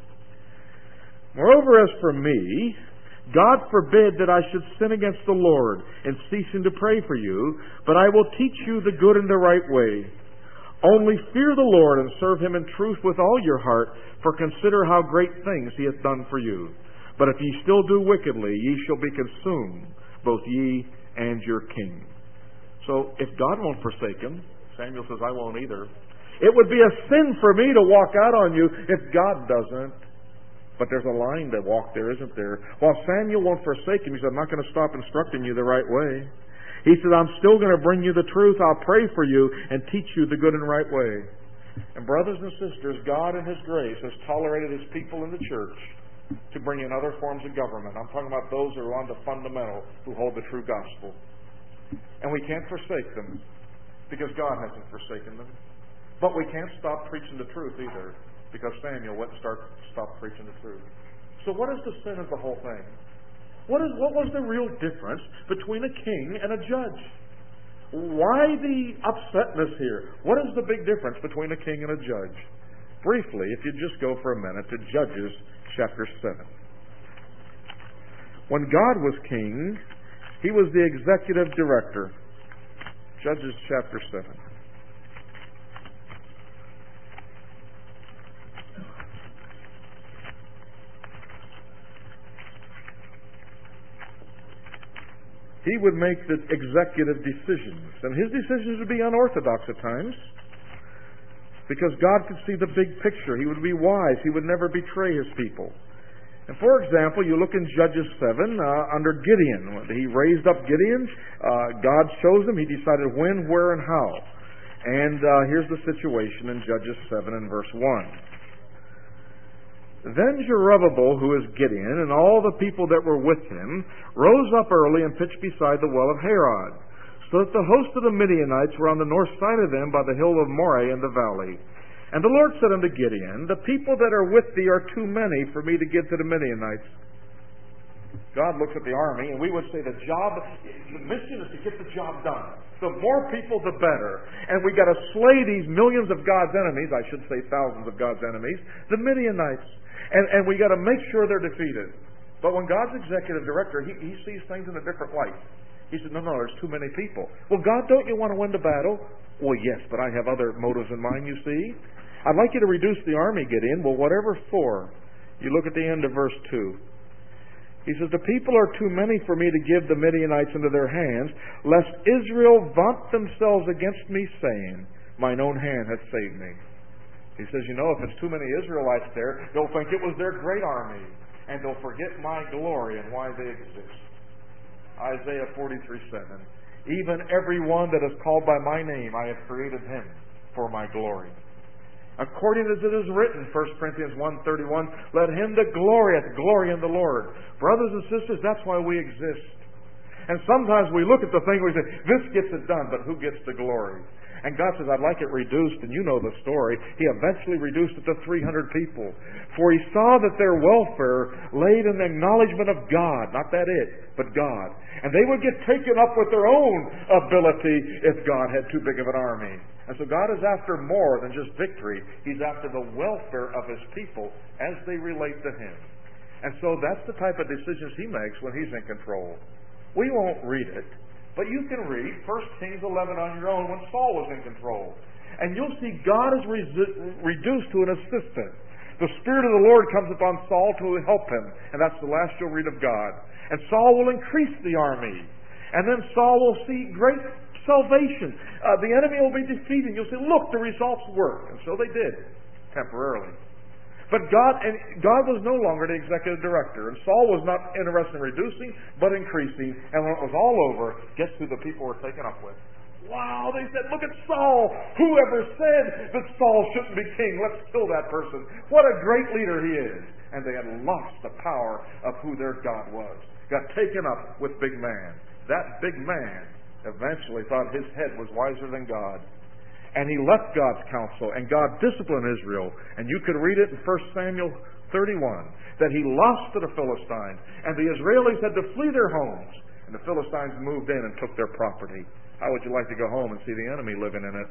[SPEAKER 1] Moreover, as for me, God forbid that I should sin against the Lord in ceasing to pray for you, but I will teach you the good and the right way. Only fear the Lord and serve Him in truth with all your heart, for consider how great things He hath done for you. But if ye still do wickedly, ye shall be consumed, both ye and your king. So, if God won't forsake him, Samuel says, I won't either. It would be a sin for me to walk out on you if God doesn't. But there's a line to walk there, isn't there? While Samuel won't forsake him, he said, I'm not going to stop instructing you the right way. He said, I'm still going to bring you the truth. I'll pray for you and teach you the good and right way. And brothers and sisters, God in His grace has tolerated His people in the church to bring in other forms of government. I'm talking about those who are on the fundamental, who hold the true gospel. And we can't forsake them because God hasn't forsaken them. But we can't stop preaching the truth either, because Samuel wouldn't start stop preaching the truth. So what is the sin of the whole thing? What is what was the real difference between a king and a judge? Why the upsetness here? What is the big difference between a king and a judge? Briefly, if you just go for a minute to Judges chapter seven. When God was king, He was the executive director. Judges chapter seven. He would make the executive decisions. And His decisions would be unorthodox at times, because God could see the big picture. He would be wise. He would never betray His people. And for example, you look in Judges seven, uh, under Gideon. He raised up Gideon. Uh, God chose him. He decided when, where, and how. And uh, here's the situation in Judges seven and verse one. Then Jerubbaal, who is Gideon, and all the people that were with him, rose up early and pitched beside the well of Harod, so that the host of the Midianites were on the north side of them by the hill of Moreh in the valley. And the Lord said unto Gideon, The people that are with thee are too many for me to give to the Midianites. God looks at the army, and we would say the job, the mission is to get the job done. The more people, the better. And we got to slay these millions of God's enemies, I should say thousands of God's enemies, the Midianites. And, and we got to make sure they're defeated. But when God's executive director, he, he sees things in a different light. He said, no, no, there's too many people. Well, God, don't you want to win the battle? Well, yes, but I have other motives in mind, you see. I'd like you to reduce the army, Gideon. Well, whatever for. You look at the end of verse two. He says, the people are too many for me to give the Midianites into their hands, lest Israel vaunt themselves against me, saying, mine own hand hath saved me. He says, you know, if it's too many Israelites there, they'll think it was their great army, and they'll forget my glory and why they exist. Isaiah forty-three seven. Even every one that is called by my name, I have created him for my glory. According as it is written, First Corinthians one thirty-one, let him that glorieth glory in the Lord. Brothers and sisters, that's why we exist. And sometimes we look at the thing and we say, this gets it done, but who gets the glory? And God says, I'd like it reduced, and you know the story. He eventually reduced it to three hundred people. For he saw that their welfare laid in the acknowledgement of God, not that it, but God. And they would get taken up with their own ability if God had too big of an army. And so God is after more than just victory. He's after the welfare of his people as they relate to him. And so that's the type of decisions he makes when he's in control. We won't read it, but you can read First Kings eleven on your own when Saul was in control. And you'll see God is resi- reduced to an assistant. The Spirit of the Lord comes upon Saul to help him. And that's the last you'll read of God. And Saul will increase the army. And then Saul will see great salvation. Uh, the enemy will be defeated. You'll say, look, the results work. And so they did, temporarily. But God, and God was no longer the executive director. And Saul was not interested in reducing, but increasing. And when it was all over, guess who the people were taken up with? Wow, they said, look at Saul. Whoever said that Saul shouldn't be king? Let's kill that person. What a great leader he is. And they had lost the power of who their God was. Got taken up with big man. That big man eventually thought his head was wiser than God. And he left God's counsel, and God disciplined Israel. And you could read it in First Samuel thirty-one, that he lost to the Philistines. And the Israelis had to flee their homes. And the Philistines moved in and took their property. How would you like to go home and see the enemy living in it?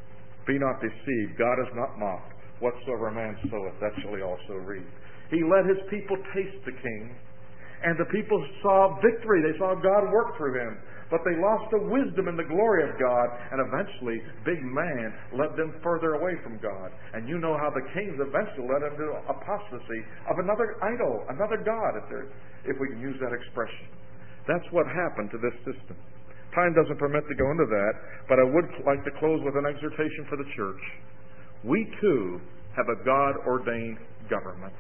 [SPEAKER 1] Be not deceived. God is not mocked. Whatsoever a man soweth, that shall he also reap. He let his people taste the king. And the people saw victory. They saw God work through him. But they lost the wisdom and the glory of God. And eventually, big man led them further away from God. And you know how the kings eventually led them to apostasy of another idol, another God, if, there, if we can use that expression. That's what happened to this system. Time doesn't permit to go into that, but I would like to close with an exhortation for the church. We too have a God-ordained government.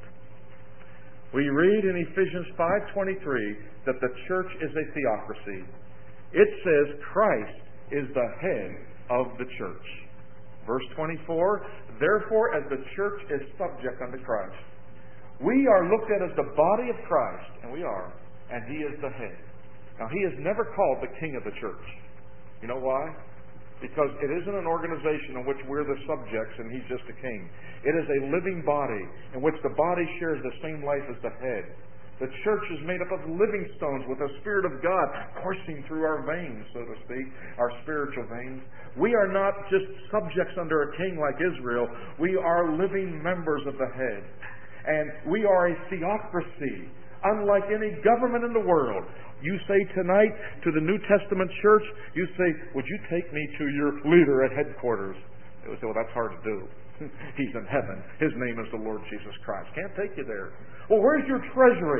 [SPEAKER 1] We read in Ephesians five twenty-three that the church is a theocracy. It says Christ is the head of the church. Verse twenty-four, therefore as the church is subject unto Christ. We are looked at as the body of Christ, and we are, and he is the head. Now, he is never called the king of the church. You know why? Because it isn't an organization in which we're the subjects and he's just a king. It is a living body in which the body shares the same life as the head. The church is made up of living stones with the Spirit of God coursing through our veins, so to speak, our spiritual veins. We are not just subjects under a king like Israel. We are living members of the head. And we are a theocracy, unlike any government in the world. You say tonight to the New Testament church, you say, would you take me to your leader at headquarters? They would say, well, that's hard to do. He's in heaven. His name is the Lord Jesus Christ. Can't take you there. Well, where's your treasury?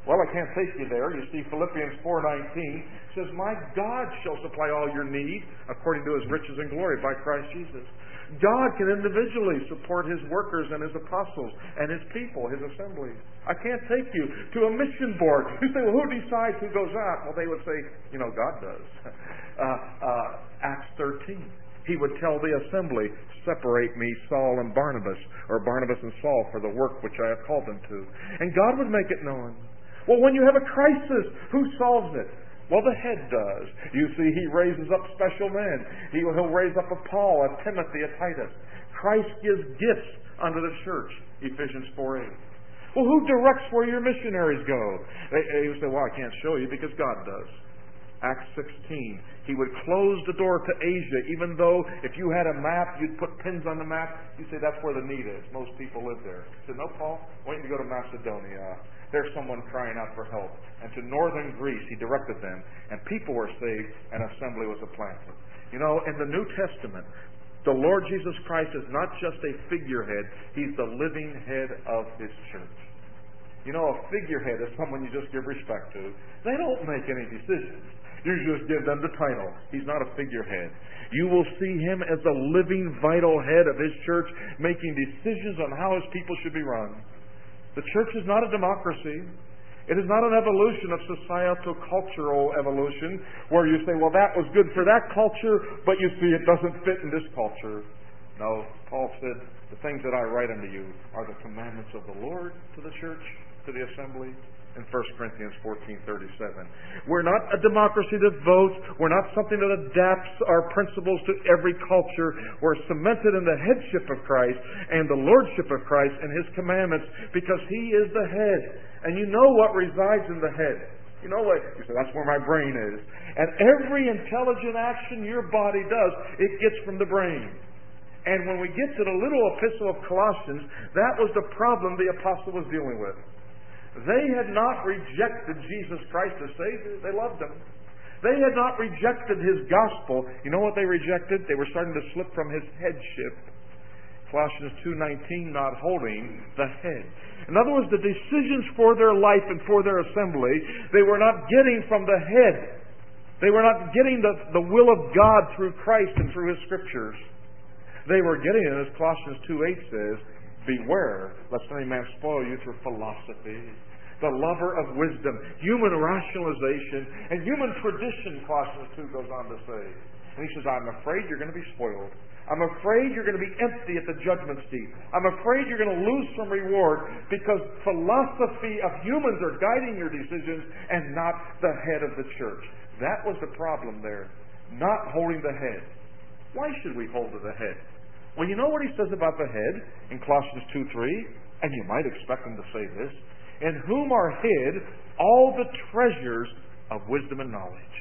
[SPEAKER 1] Well, I can't take you there. You see, Philippians four nineteen says, my God shall supply all your need according to His riches and glory by Christ Jesus. God can individually support His workers and His apostles and His people, His assemblies. I can't take you to a mission board. You say, well, who decides who goes out? Well, they would say, you know, God does. Uh, uh, Acts thirteen. He would tell the assembly, separate me, Saul and Barnabas, or Barnabas and Saul, for the work which I have called them to. And God would make it known. Well, when you have a crisis, who solves it? Well, the head does. You see, He raises up special men. He, he'll raise up a Paul, a Timothy, a Titus. Christ gives gifts unto the church, Ephesians four eight. Well, who directs where your missionaries go? They, they say, well, I can't show you because God does. Acts sixteen. He would close the door to Asia, even though if you had a map, you'd put pins on the map. You'd say, that's where the need is. Most people live there. He said, no, Paul, wait to go to Macedonia. There's someone crying out for help. And to northern Greece, He directed them, and people were saved, and assembly was planted. You know, in the New Testament, the Lord Jesus Christ is not just a figurehead. He's the living head of His church. You know, a figurehead is someone you just give respect to. They don't make any decisions. You just give them the title. He's not a figurehead. You will see Him as the living, vital head of His church, making decisions on how His people should be run. The church is not a democracy. It is not an evolution of societal, cultural evolution, where you say, well, that was good for that culture, but you see it doesn't fit in this culture. No, Paul said, the things that I write unto you are the commandments of the Lord to the church, to the assembly, in First Corinthians fourteen thirty-seven. We're not a democracy that votes. We're not something that adapts our principles to every culture. We're cemented in the headship of Christ and the lordship of Christ and His commandments because He is the head. And you know what resides in the head. You know what? You say, that's where my brain is. And every intelligent action your body does, it gets from the brain. And when we get to the little epistle of Colossians, that was the problem the apostle was dealing with. They had not rejected Jesus Christ as Savior. They loved Him. They had not rejected His gospel. You know what they rejected? They were starting to slip from His headship. Colossians two nineteen, not holding the head. In other words, the decisions for their life and for their assembly, they were not getting from the head. They were not getting the, the will of God through Christ and through His Scriptures. They were getting it, as Colossians two eight says, beware lest any man spoil you through philosophy, the lover of wisdom, human rationalization, and human tradition, Colossians two goes on to say. And he says, I'm afraid you're going to be spoiled. I'm afraid you're going to be empty at the judgment seat. I'm afraid you're going to lose some reward because philosophy of humans are guiding your decisions and not the head of the church. That was the problem there. Not holding the head. Why should we hold to the head? Well, you know what he says about the head in Colossians two three? And you might expect him to say this. In whom are hid all the treasures of wisdom and knowledge.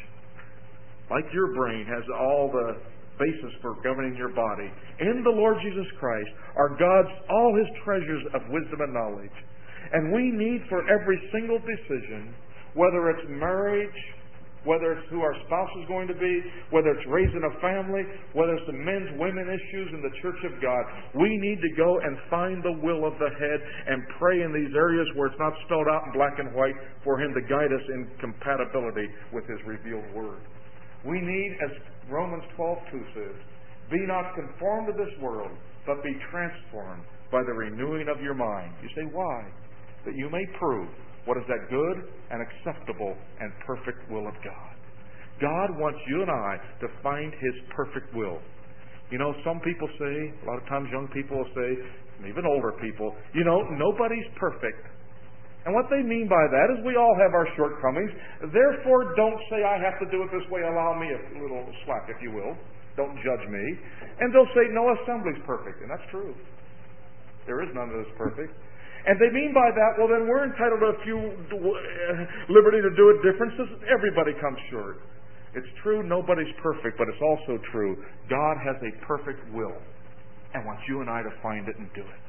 [SPEAKER 1] Like your brain has all the basis for governing your body, in the Lord Jesus Christ are God's, all His treasures of wisdom and knowledge. And we need for every single decision, whether it's marriage, whether it's who our spouse is going to be, whether it's raising a family, whether it's the men's, women issues in the church of God, we need to go and find the will of the head and pray in these areas where it's not spelled out in black and white for Him to guide us in compatibility with His revealed Word. We need, as Romans twelve two says, be not conformed to this world, but be transformed by the renewing of your mind. You say, why? That you may prove what is that good and acceptable and perfect will of God. God wants you and I to find His perfect will. You know, some people say, a lot of times young people will say, and even older people, you know, nobody's perfect. And what they mean by that is we all have our shortcomings. Therefore, don't say, I have to do it this way. Allow me a little slack, if you will. Don't judge me. And they'll say, no assembly's perfect. And that's true. There is none that is perfect. And they mean by that, well, then we're entitled to a few liberty to do it different. Everybody comes short. It's true, nobody's perfect, but it's also true. God has a perfect will and wants you and I to find it and do it.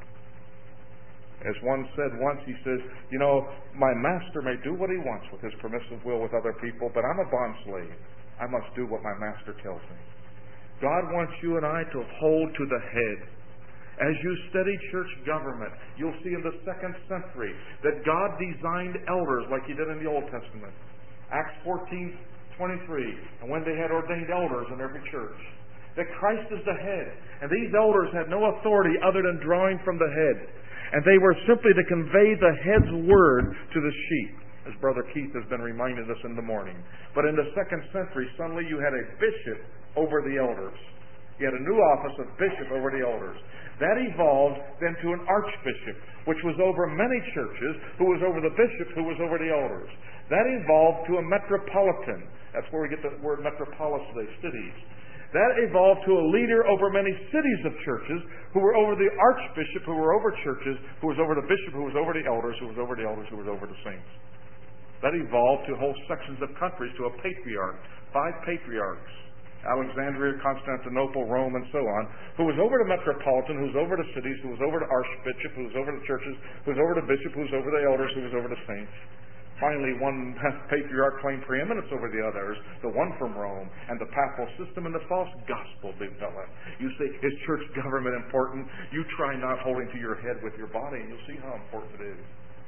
[SPEAKER 1] As one said once, he says, you know, my master may do what he wants with his permissive will with other people, but I'm a bond slave. I must do what my master tells me. God wants you and I to hold to the head. As you study church government, you'll see in the second century that God designed elders like He did in the Old Testament. Acts fourteen twenty-three, and when they had ordained elders in every church. That Christ is the head, and these elders had no authority other than drawing from the head. And they were simply to convey the head's word to the sheep, as Brother Keith has been reminding us in the morning. But in the second century, suddenly you had a bishop over the elders. You had a new office of bishop over the elders. That evolved then to an archbishop, which was over many churches, who was over the bishop, who was over the elders. That evolved to a metropolitan. That's where we get the word metropolis today, cities. That evolved to a leader over many cities of churches, who were over the archbishop, who were over churches, who was over the bishop, who was over the elders, who was over the elders, who was over the saints. That evolved to whole sections of countries, to a patriarch, five patriarchs, Alexandria, Constantinople, Rome, and so on, who was over the metropolitan, who was over the cities, who was over the archbishop, who was over the churches, who was over the bishop, who was over the elders, who was over the saints. Finally, one patriarch claimed preeminence over the others, the one from Rome, and the papal system and the false gospel developed. You say, is church government important? You try not holding to your head with your body, and you'll see how important it is.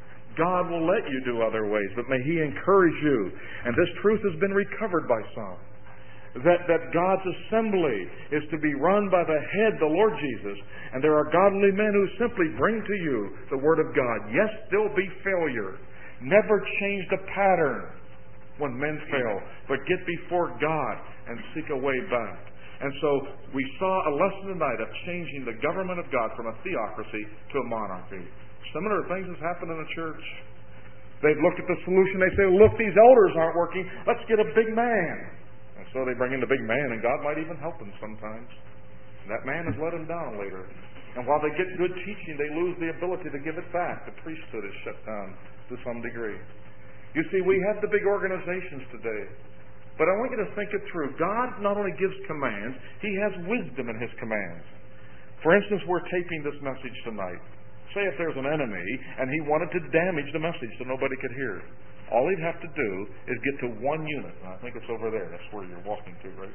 [SPEAKER 1] God will let you do other ways, but may He encourage you. And this truth has been recovered by some. That, that God's assembly is to be run by the head, the Lord Jesus. And there are godly men who simply bring to you the Word of God. Yes, there'll be failure. Never change the pattern when men fail, but get before God and seek a way back. And so we saw a lesson tonight of changing the government of God from a theocracy to a monarchy. Similar things have happened in the church. They've looked at the solution. They say, look, these elders aren't working. Let's get a big man. And so they bring in the big man, and God might even help them sometimes. And that man has let them down later. And while they get good teaching, they lose the ability to give it back. The priesthood is shut down to some degree. You see, we have the big organizations today. But I want you to think it through. God not only gives commands, He has wisdom in His commands. For instance, we're taping this message tonight. Say if there's an enemy and he wanted to damage the message so nobody could hear. All he'd have to do is get to one unit. And I think it's over there. That's where you're walking to, right?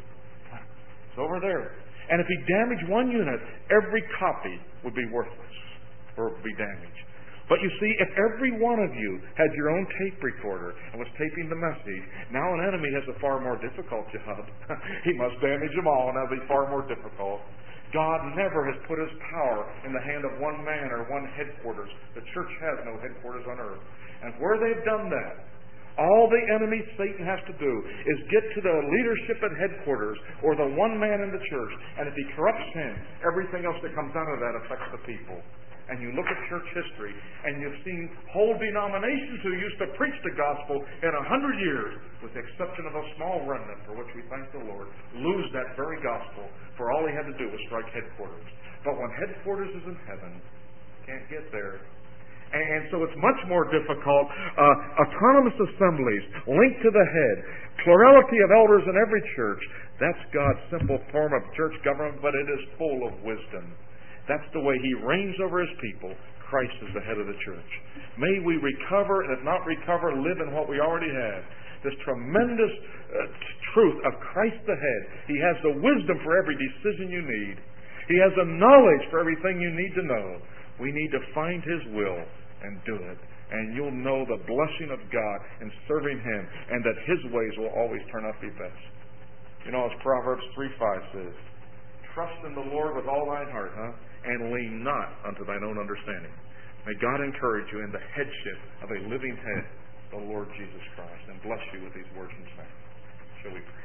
[SPEAKER 1] It's over there. And if he damaged one unit, every copy would be worthless or would be damaged. But you see, if every one of you had your own tape recorder and was taping the message, now an enemy has a far more difficult job. He must damage them all, and that'll be far more difficult. God never has put His power in the hand of one man or one headquarters. The church has no headquarters on earth. And where they've done that, all the enemy Satan has to do is get to the leadership at headquarters or the one man in the church. And if he corrupts him, everything else that comes out of that affects the people. And you look at church history, and you've seen whole denominations who used to preach the gospel in a hundred years, with the exception of a small remnant, for which we thank the Lord, lose that very gospel, for all he had to do was strike headquarters. But when headquarters is in heaven, can't get there. And so it's much more difficult. Uh, autonomous assemblies linked to the head, plurality of elders in every church. That's God's simple form of church government, but it is full of wisdom. That's the way He reigns over His people. Christ is the head of the church. May we recover, and if not recover, live in what we already have. This tremendous uh, truth of Christ the head. He has the wisdom for every decision you need. He has the knowledge for everything you need to know. We need to find His will and do it. And you'll know the blessing of God in serving Him, and that His ways will always turn out to be best. You know, as Proverbs three five says, trust in the Lord with all thine heart, huh? And lean not unto thine own understanding. May God encourage you in the headship of a living head, the Lord Jesus Christ, and bless you with these words and sayings. Shall we pray?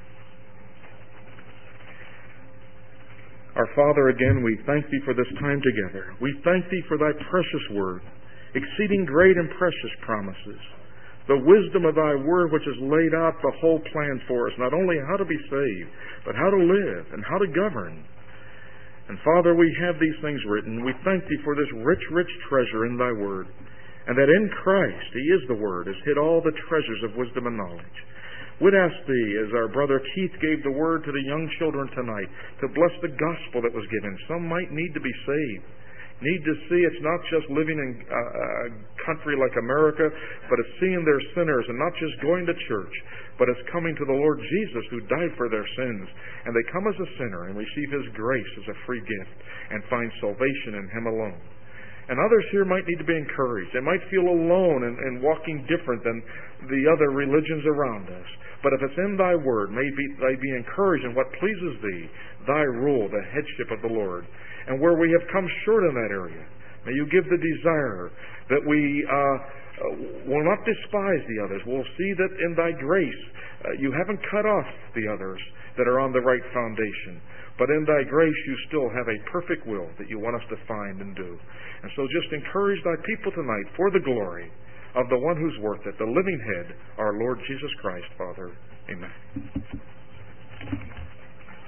[SPEAKER 1] Our Father, again, we thank Thee for this time together. We thank Thee for Thy precious word, exceeding great and precious promises. The wisdom of Thy word which has laid out the whole plan for us, not only how to be saved, but how to live and how to govern. And Father, we have these things written. We thank Thee for this rich, rich treasure in Thy word, and that in Christ, He is the Word, has hid all the treasures of wisdom and knowledge. We'd ask Thee, as our brother Keith gave the word to the young children tonight, to bless the gospel that was given. Some might need to be saved. need to see it's not just living in a country like America, but it's seeing their sinners and not just going to church, but it's coming to the Lord Jesus who died for their sins. And they come as a sinner and receive His grace as a free gift and find salvation in Him alone. And others here might need to be encouraged. They might feel alone and, and walking different than the other religions around us. But if it's in Thy Word, may be, they be encouraged in what pleases Thee, Thy rule, the headship of the Lord. And where we have come short in that area, may You give the desire that we uh, will not despise the others. We'll see that in Thy grace, uh, You haven't cut off the others that are on the right foundation. But in Thy grace, You still have a perfect will that You want us to find and do. And so just encourage Thy people tonight for the glory of the one who's worth it, the living head, our Lord Jesus Christ, Father. Amen.